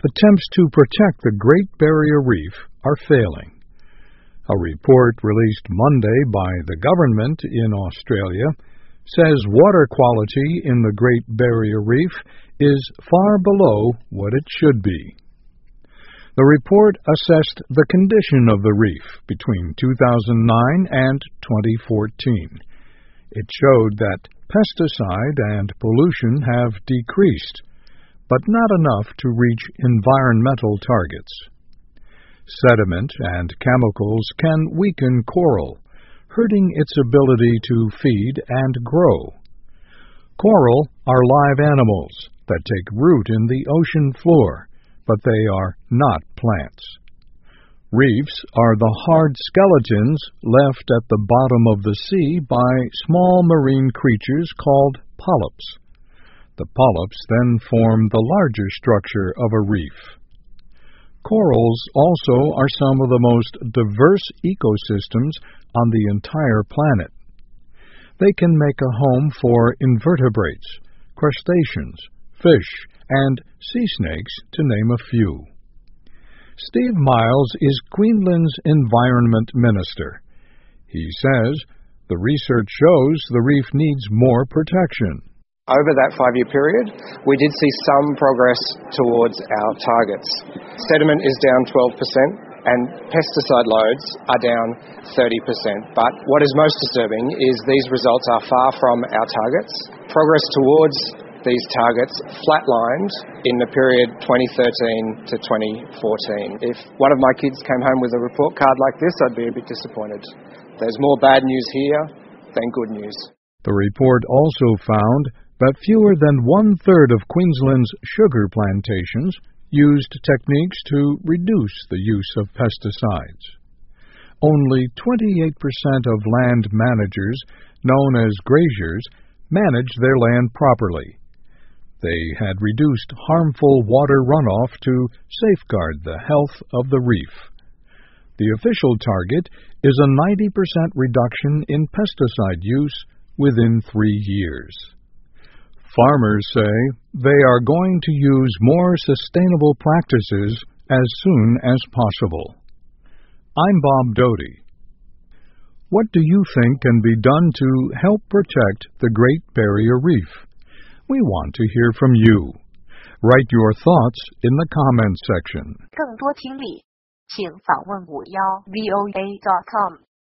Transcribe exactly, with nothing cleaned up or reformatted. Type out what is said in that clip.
attempts to protect the Great Barrier Reef are failing. A report released Monday by the government in Australia says water quality in the Great Barrier Reef is far below what it should be. The report assessed the condition of the reef between two thousand nine and twenty fourteen. It showed that pesticide and pollution have decreased, but not enough to reach environmental targets. Sediment and chemicals can weaken coral, hurting its ability to feed and grow. Coral are live animals that take root in the ocean floor, but they are not plants. Reefs are the hard skeletons left at the bottom of the sea by small marine creatures called polyps. The polyps then form the larger structure of a reef. Corals also are some of the most diverse ecosystems on the entire planet. They can make a home for invertebrates, crustaceans, fish, and sea snakes, to name a few. Steve Miles is Queensland's Environment Minister. He says the research shows the reef needs more protection. Over that five-year period, we did see some progress towards our targets. Sediment is down twelve percent and pesticide loads are down thirty percent. But what is most disturbing is these results are far from our targets. Progress towards these targets flatlined in the period twenty thirteen to twenty fourteen. If one of my kids came home with a report card like this, I'd be a bit disappointed. There's more bad news here than good news. The report also found that fewer than one-third of Queensland's sugar plantations used techniques to reduce the use of pesticides. Only twenty-eight percent of land managers, known as graziers, managed their land properly. They had reduced harmful water runoff to safeguard the health of the reef. The official target is a ninety percent reduction in pesticide use within three years. Farmers say they are going to use more sustainable practices as soon as possible. I'm Bob Doty. What do you think can be done to help protect the Great Barrier Reef? We want to hear from you. Write your thoughts in the comments section. 更多听力，请访问五幺 V O A dot com。